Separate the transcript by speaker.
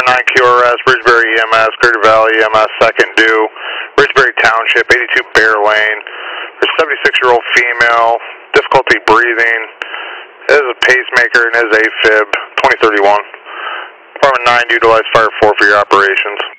Speaker 1: 9 QRS, Bridgebury EMS, Greater Valley EMS, second due, Bridgebury Township, 82 Bear Lane. There's a 76-year-old female, difficulty breathing, is a pacemaker and is AFib, 2031. Department 9 utilized Fire 4 for your operations.